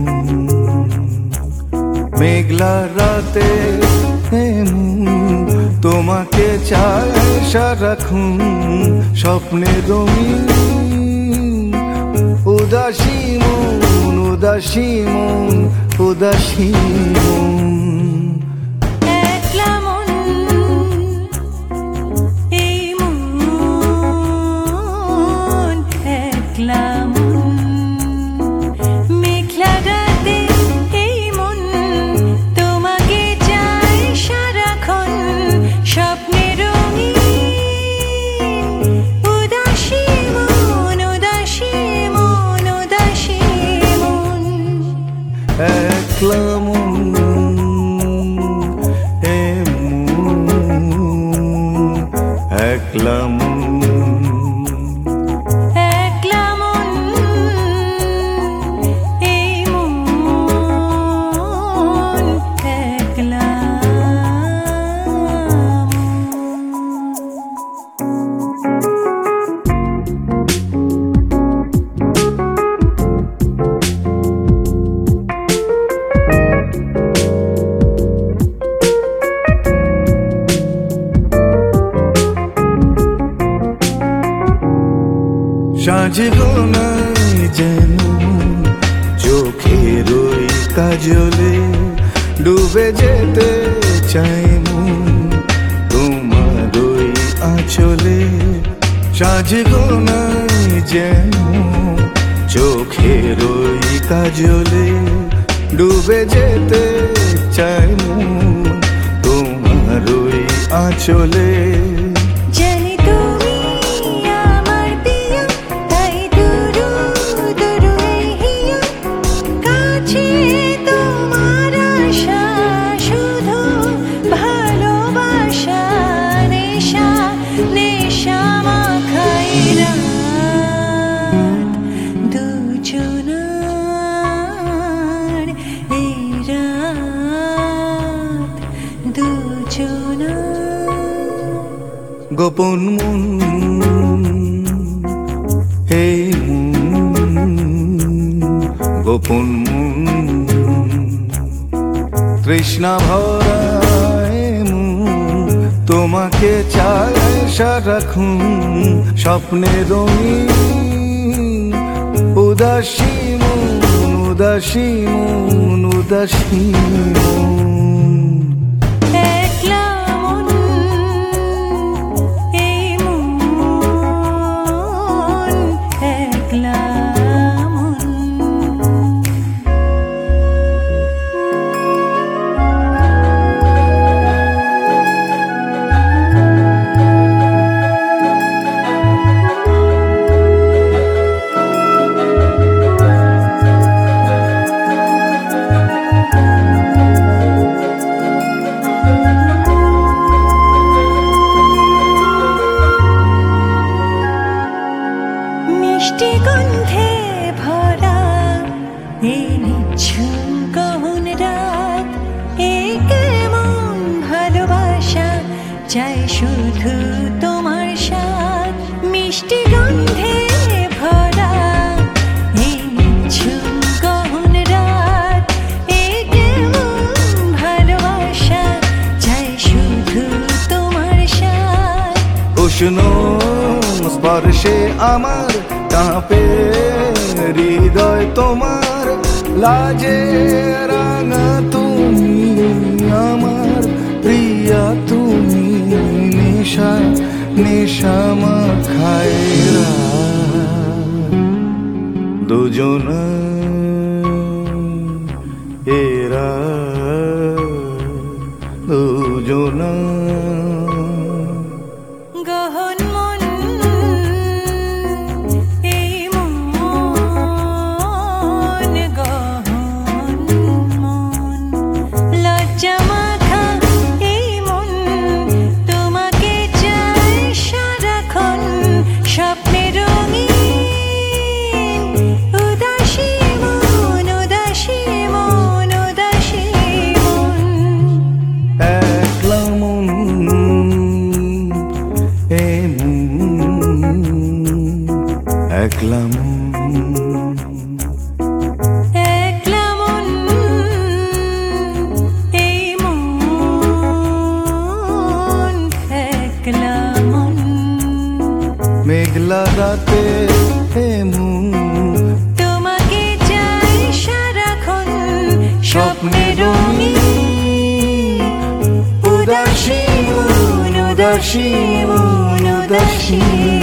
মেঘলা রাতে তোমাকে চায় সারাক্ষণ স্বপ্নে রঙিন উদাসী মন উদাসী মন উদাসী মন একলা মন এ মন একলা মন একলা মন এই মন একলা সাজগোনায় যেন চোখের ওই কাজলে ডুবে যেতে চাই মন তোমার ওই আঁচলে সাজগোনায় যেন চোখের ওই কাজলে ডুবে যেতে চাই মন তোমার ওই আঁচলে গোপন মন হে মন গোপন মন তৃষ্ণা ভরা মন তোমাকে চায় সারাক্ষণ স্বপ্নে রঙিন উদাসী মন উদাসী মন উদাসী মন মিষ্টি গন্ধে ভরা এই নিঝুম গহন রাত এই কেমন ভালোবাসা চাই শুধু তোমার সাথ মিষ্টি গন্ধে ভরা এই নিঝুম গহন রাত এই কেমন ভালোবাসা চাই শুধু তোমার সাথ উষ্ণ স্পর্শে আমার কাঁপে হৃদয় তোমার লাজে রাঙা তুমি আমার প্রিয়া তুমি নেশা নেশা মাখায় দুজনা এরা দুজনা একলা মন রাতে তোমাকে চাই সারাক্ষণ স্বপ্নে রঙিন উদাসী মন উদাসী মন উদাসী